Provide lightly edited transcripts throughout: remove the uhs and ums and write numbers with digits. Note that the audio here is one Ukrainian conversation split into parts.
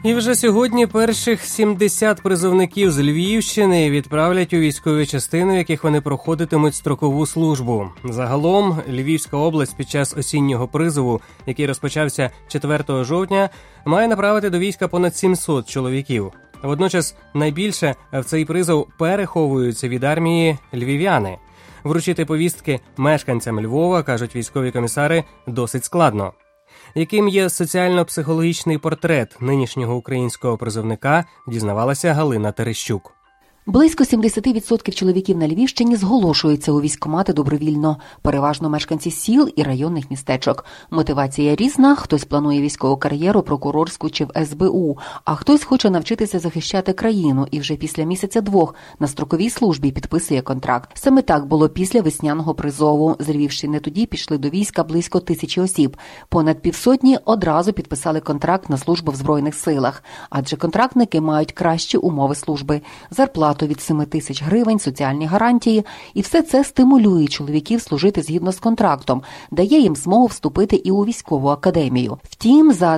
І вже сьогодні перших 70 призовників з Львівщини відправлять у військові частини, в яких вони проходитимуть строкову службу. Загалом Львівська область під час осіннього призову, який розпочався 4 жовтня, має направити до війська понад 700 чоловіків. Водночас найбільше в цей призов переховуються від армії львів'яни. Вручити повістки мешканцям Львова, кажуть військові комісари, досить складно. Яким є соціально-психологічний портрет нинішнього українського призовника, дізнавалася Галина Терещук. Близько 70% чоловіків на Львівщині зголошуються у військкомати добровільно, переважно мешканці сіл і районних містечок. Мотивація різна, хтось планує військову кар'єру, прокурорську чи в СБУ, а хтось хоче навчитися захищати країну і вже після місяця-двох на строковій службі підписує контракт. Саме так було після весняного призову. З Львівщини тоді пішли до війська близько 1000 осіб. Понад півсотні одразу підписали контракт на службу в Збройних силах, адже контрактники мають кращі умови служби, зарплату від 7 тисяч гривень, соціальні гарантії. І все це стимулює чоловіків служити згідно з контрактом, дає їм змогу вступити і у військову академію. Втім, за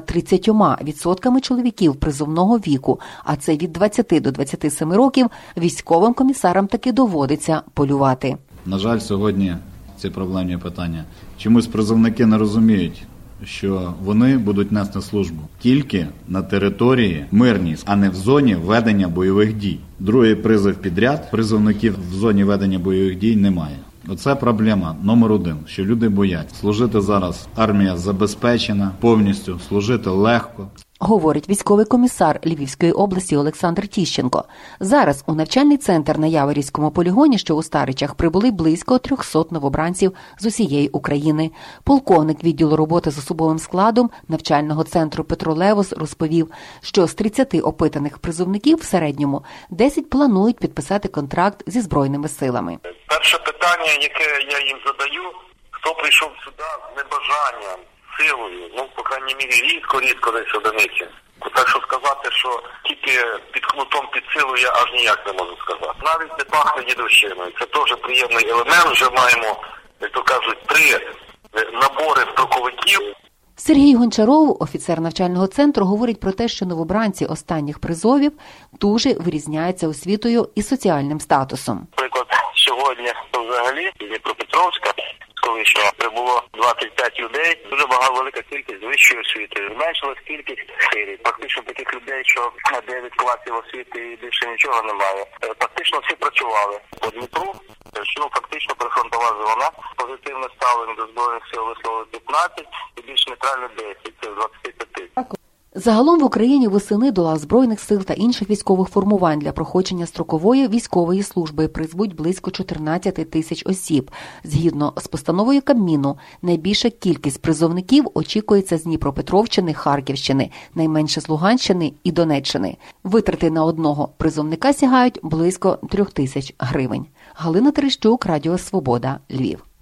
30% чоловіків призовного віку, а це від 20 до 27 років, військовим комісарам таки доводиться полювати. На жаль, сьогодні ці проблемні питання. Чомусь призовники не розуміють, що вони будуть нести службу тільки на території мирній, а не в зоні ведення бойових дій. Другий призов підряд призовників в зоні ведення бойових дій немає. Оце проблема номер 1, що люди бояться. Служити зараз армія забезпечена повністю, служити легко. Говорить військовий комісар Львівської області Олександр Тіщенко. Зараз у навчальний центр на Яворівському полігоні, що у Старичах, прибули близько 300 новобранців з усієї України. Полковник відділу роботи з особовим складом навчального центру Петро Левос розповів, що з 30 опитаних призовників в середньому 10 планують підписати контракт зі Збройними силами. Перше питання, яке я їм задаю, хто прийшов сюди з небажанням, силою, по крайній мірі, різко десь одиниці. Так що сказати, що тільки під кнутом, під силою я аж ніяк не можу сказати. Навіть не пахне дідовщиною. Це теж приємний елемент. Вже маємо, як то кажуть, 3 набори строковиків. Сергій Гончаров, офіцер навчального центру, говорить про те, що новобранці останніх призовів дуже вирізняються освітою і соціальним статусом. Наприклад, сьогодні взагалі Дніпропетровська, колишнього, прибуло 25 людей, дуже велика кількість вищої освіти. Зменшилась кількість сирій. Практично таких людей, що 9 класів освіти і більше нічого немає. Практично всі працювали по Дніпру, фактично прифронтова зона. Позитивне ставлення до Збройних сил висловили 15 і більш нейтрально 10, це 25. Загалом в Україні восени до лав Збройних сил та інших військових формувань для проходження строкової військової служби призвуть близько 14 тисяч осіб. Згідно з постановою Кабміну, найбільша кількість призовників очікується з Дніпропетровщини, Харківщини, найменше з Луганщини і Донеччини. Витрати на одного призовника сягають близько 3 тисяч гривень. Галина Терещук, Радіо Свобода, Львів.